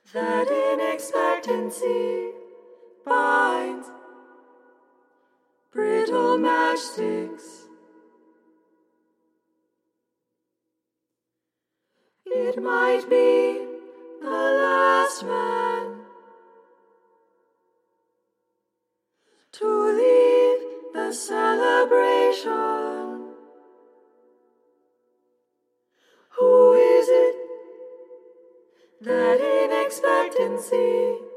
that in expectancy binds brittle matchsticks. It might be the last man to leave the celebration. Who is it that in expectancy